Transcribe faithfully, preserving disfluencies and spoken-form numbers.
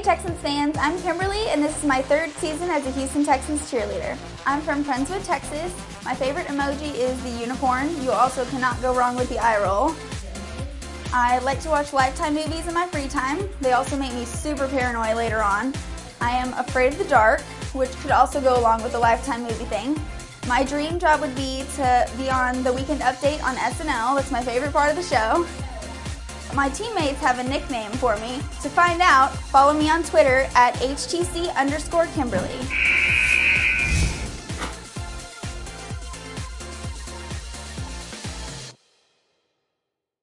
Texans fans, I'm Kimberly and this is my third season as a Houston Texans cheerleader. I'm from Friendswood, Texas. My favorite emoji is the unicorn. You also cannot go wrong with the eye roll. I like to watch Lifetime movies in my free time. They also make me super paranoid later on. I am afraid of the dark, which could also go along with the Lifetime movie thing. My dream job would be to be on the Weekend Update on S N L. That's my favorite part of the show. My teammates have a nickname for me. To find out, follow me on Twitter at H T C underscore Kimberly.